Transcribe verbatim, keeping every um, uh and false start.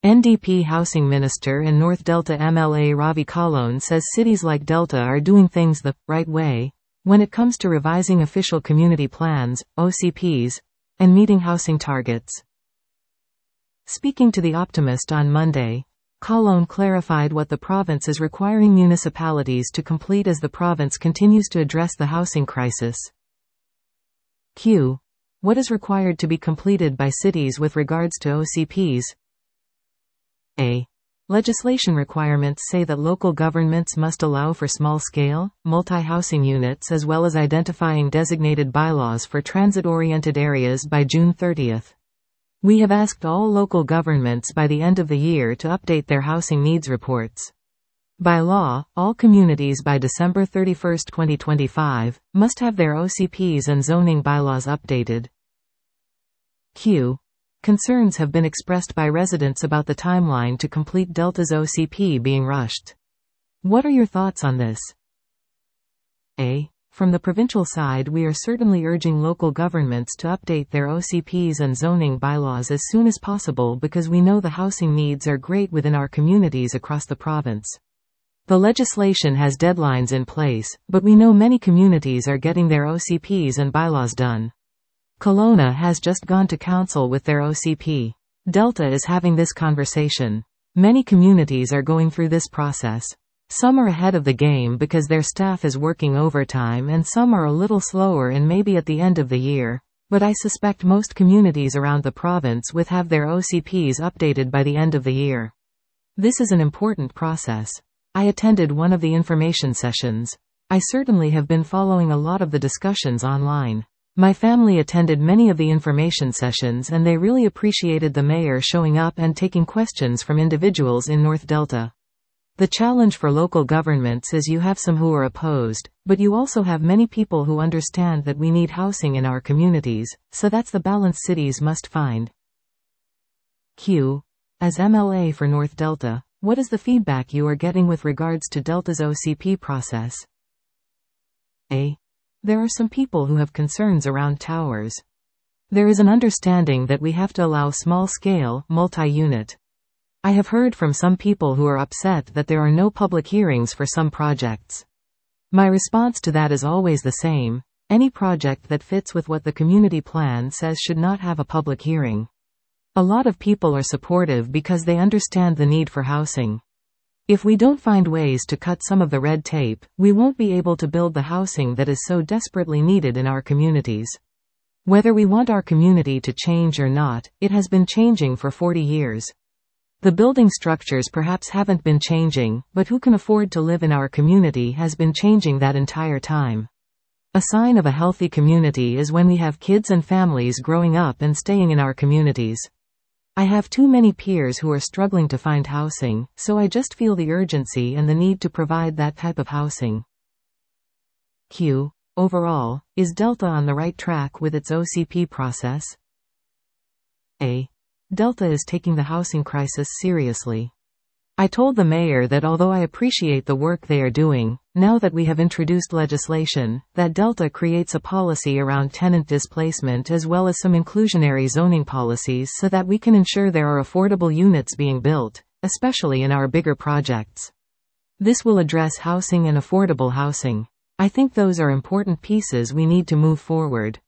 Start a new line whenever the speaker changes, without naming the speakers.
N D P Housing Minister and North Delta M L A Ravi Kalone says cities like Delta are doing things the right way when it comes to revising official community plans, O C Ps, and meeting housing targets. Speaking to The Optimist on Monday, Kalone clarified what the province is requiring municipalities to complete as the province continues to address the housing crisis. Q. What is required to be completed by cities with regards to O C Ps? A. Legislation requirements say that local governments must allow for small-scale, multi-housing units as well as identifying designated bylaws for transit-oriented areas by June thirtieth. We have asked all local governments by the end of the year to update their housing needs reports. By law, all communities by December thirty-first, twenty twenty-five, must have their O C Ps and zoning bylaws updated. Q. Concerns have been expressed by residents about the timeline to complete Delta's O C P being rushed. What are your thoughts on this? A. From the provincial side, we are certainly urging local governments to update their O C Ps and zoning bylaws as soon as possible because we know the housing needs are great within our communities across the province. The legislation has deadlines in place, but we know many communities are getting their O C Ps and bylaws done. Kelowna has just gone to council with their O C P. Delta is having this conversation. Many communities are going through this process. Some are ahead of the game because their staff is working overtime and some are a little slower and maybe at the end of the year, but I suspect most communities around the province will have their O C Ps updated by the end of the year. This is an important process. I attended one of the information sessions. I certainly have been following a lot of the discussions online. My family attended many of the information sessions and they really appreciated the mayor showing up and taking questions from individuals in North Delta. The challenge for local governments is you have some who are opposed, but you also have many people who understand that we need housing in our communities, so that's the balance cities must find. Q. As M L A for North Delta, what is the feedback you are getting with regards to Delta's O C P process? A. There are some people who have concerns around towers. There is an understanding that we have to allow small-scale, multi-unit. I have heard from some people who are upset that there are no public hearings for some projects. My response to that is always the same. Any project that fits with what the community plan says should not have a public hearing. A lot of people are supportive because they understand the need for housing. If we don't find ways to cut some of the red tape, we won't be able to build the housing that is so desperately needed in our communities. Whether we want our community to change or not, it has been changing for forty years. The building structures perhaps haven't been changing, but who can afford to live in our community has been changing that entire time. A sign of a healthy community is when we have kids and families growing up and staying in our communities. I have too many peers who are struggling to find housing, so I just feel the urgency and the need to provide that type of housing. Q. Overall, is Delta on the right track with its O C P process? A. Delta is taking the housing crisis seriously. I told the mayor that although I appreciate the work they are doing, now that we have introduced legislation, that Delta creates a policy around tenant displacement as well as some inclusionary zoning policies so that we can ensure there are affordable units being built, especially in our bigger projects. This will address housing and affordable housing. I think those are important pieces we need to move forward.